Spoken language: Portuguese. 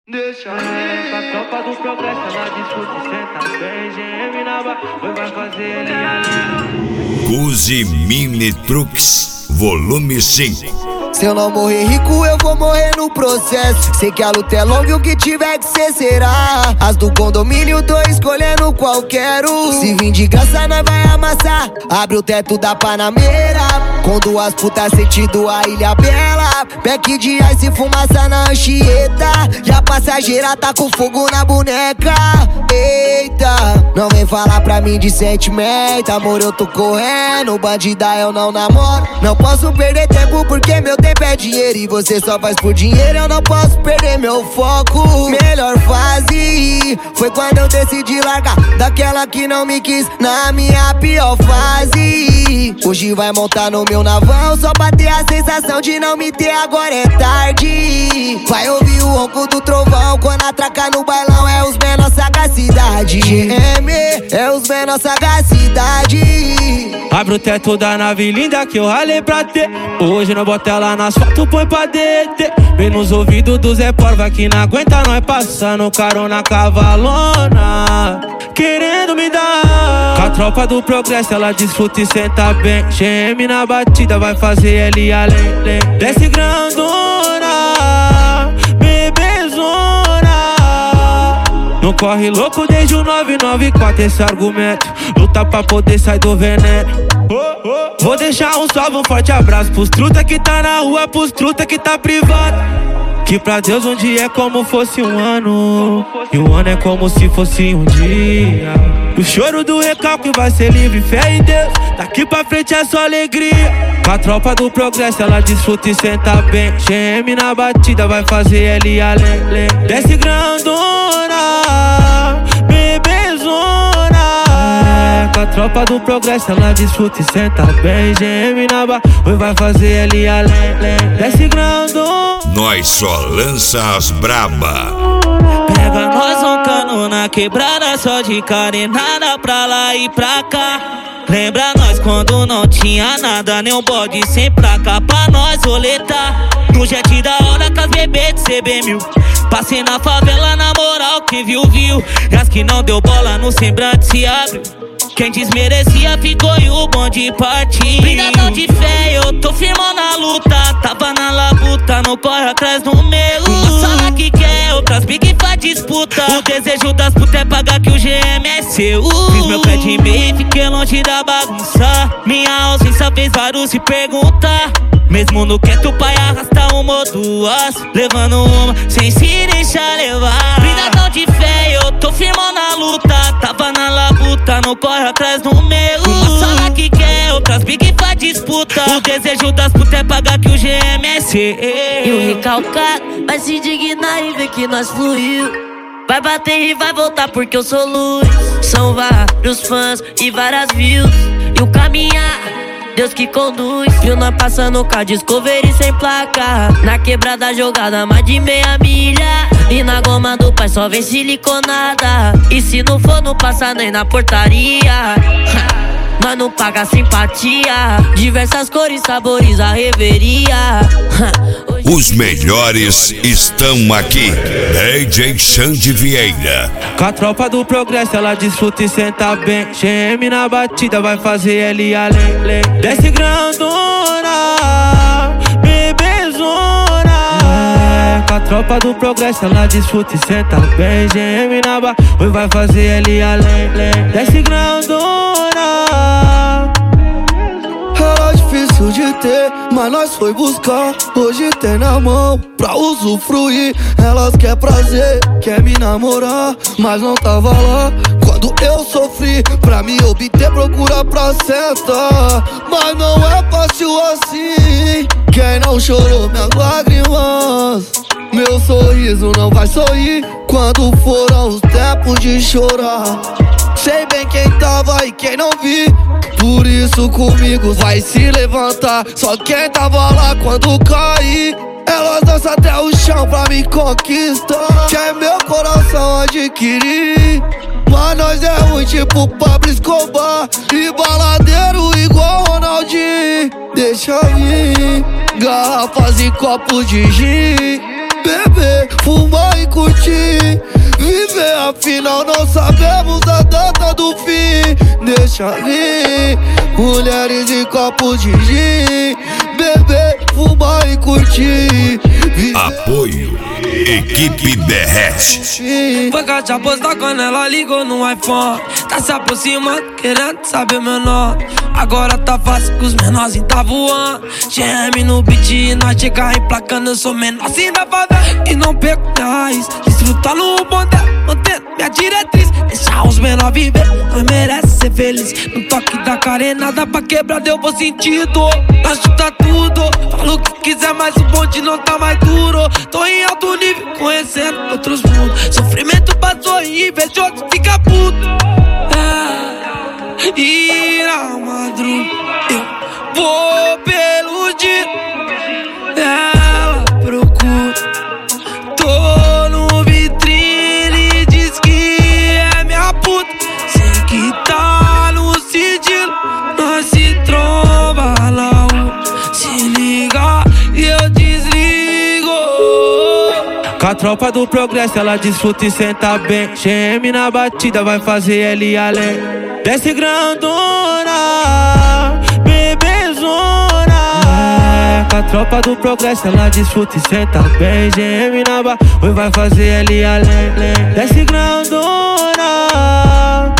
Deixa Com a tropa do progresso, ela discute, senta bem. GM na barra, vai fazer ele ali. Guzi Mini Trucks, volume 5. Se eu não morrer rico, eu vou morrer no processo. Sei que a luta é longa e o que tiver que ser será. As do condomínio, tô escolhendo qual quero. Se vir de graça, nós vai amassar. Abre o teto da Panameira, com duas putas sentido a Ilha Bela. Beck de ice, fumaça na Anchieta. E a passageira tá com fogo na boneca. Eita, não vem falar pra mim de sentimento. Amor, eu tô correndo, bandida eu não namoro. Não posso perder tempo porque meu tempo é dinheiro e você só faz por dinheiro. Eu não posso perder meu foco. Melhor fase foi quando eu decidi largar daquela que não me quis na minha pior fase. Hoje vai montar no meu navão só pra ter a sensação de não me ter, agora é tarde. Vai ouvir o ronco do trovão quando atracar no bailão, é os menor sagacidade. GM é os menor sagacidade. Abre o teto da nave linda que eu ralei pra ter. Hoje não bota ela nas fotos, põe pra DT. Vem nos ouvidos do Zé Porva que não aguenta nós passando carona cavalona, querendo me dar. Com a tropa do progresso ela desfruta e senta bem. GM na batida vai fazer ele além. Desce grandona, bebezona. Não corre louco desde o 994 esse argumento. Luta pra poder sair do veneno. Vou deixar um salve, um forte abraço pros truta que tá na rua, pros truta que tá privado. Que pra Deus um dia é como fosse um ano, e um ano é como se fosse um dia. O choro do recalque vai ser livre, fé em Deus. Daqui pra frente é só alegria. Com a tropa do progresso ela desfruta e senta bem. GM na batida vai fazer ele além. Desce grandona, bebezona. Com a tropa do progresso ela desfruta e senta bem. GM na barra vai fazer ele além. Desce grandona, Nós só lança as braba. Pega nós roncando na quebrada, só de carenada pra lá e pra cá. Lembra nós quando não tinha nada, nem um bode sem placa pra nós roletar. No jet da hora com as bebês de CB1000. Passei na favela na moral, quem viu, viu. E as que não deu bola no semblante se abriu. Quem desmerecia ficou e o bonde partiu. Blindadão de fé, eu tô firmão na luta. Tava na labuta, não corre atrás do meu. Uma sala que quer, outras big faz disputa. O desejo das putas é pagar que o GM é seu. Fiz meu pé de meio e fiquei longe da bagunça. Minha ausência fez vários se perguntar. Mesmo no quieto, o pai arrasta uma ou duas, levando uma sem se deixar levar. Blindadão de fé, eu tô firmão na luta. Tava na labuta, não corre atrás do meu. Uma sala que quer, outras big faz disputa. O desejo das putas é pagar que o GM é seu. E o recalcado vai se indignar e ver que nós fluiu. Vai bater e vai voltar porque eu sou luz. São vários fãs e várias views. E o caminhar, Deus que conduz. Viu nós passando com a Discovery sem placa. Na quebrada jogada mais de meia milha. E na goma do pai só vem siliconada. E se não for não passa nem na portaria. Nós não paga simpatia. Diversas cores, sabores, a reveria. Os melhores estão aqui. DJ Xande Vieira. com a tropa do progresso ela desfruta e senta bem. GM na batida vai fazer ele além. Desce grandona, bebezona. Com a tropa do progresso ela desfruta e senta bem. GM na barra vai fazer ele além. Desce grandona. Era difícil de ter, mas nós foi buscar. Hoje tem na mão pra usufruir. Elas quer prazer, quer me namorar, mas não tava lá quando eu sofri. Pra me obter procura pra sentar, mas não é fácil assim. Quem não chorou minhas lágrimas, meu sorriso não vai sorrir quando foram os tempos de chorar. Sei bem quem tava e quem não vi, por isso comigo vai se levantar. Só quem tava lá quando caí, elas dançam até o chão pra me conquistar. Quer meu coração adquirir, mas nós é ruim tipo Pablo Escobar e baladeiro igual Ronaldinho. Deixa vir garrafas e copos de gin. beber, fumar e curtir. Viver, afinal não sabemos a data do fim. Deixa vir, mulheres e copos de gin. Beber, fumar e curtir. Apoio Equipe Derrete. Foi caixa postar quando ela ligou no iPhone. Tá se aproximando, querendo saber meu nome. Agora tá fácil que os menorzinhos tá voando. GM no beat e nós chega emplacando. Eu sou menorzinho da favela e não perco minha raiz. Desfrutar no bonde, mantendo minha diretriz. Deixar os menor viver, nós merece ser feliz. No toque da carenada pra quebrar deu bom sentido. Nós chuta tudo, falo o que quiser, mas o bonde não tá mais duro. Tô em alto nível, conhecendo outros mundos. Sofrimento passou e invejoso fica puto. E na madruga eu vou pelo dia. Ela procura, tô no vitrine, diz que é minha puta. Sei que tá no sigilo, nós se tromba lá. Se liga e eu desligo. Com a tropa do progresso ela desfruta e senta bem. GM na batida vai fazer ele além. Desce grandona, bebezona. Com a tropa do progresso ela desfruta e senta bem. GM na batida vai fazer ele além. Desce grandona,